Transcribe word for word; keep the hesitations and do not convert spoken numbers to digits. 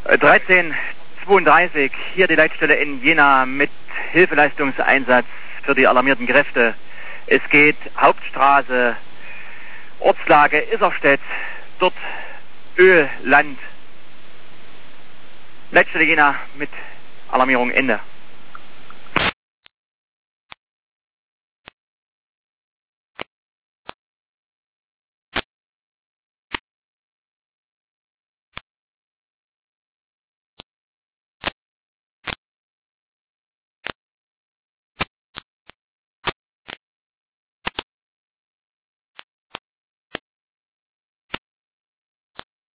dreizehn zweiunddreißig, hier die Leitstelle in Jena mit Hilfeleistungseinsatz für die alarmierten Kräfte. Es geht Hauptstraße, Ortslage Isserstedt, dort Öl, Land. Leitstelle Jena mit Alarmierung Ende.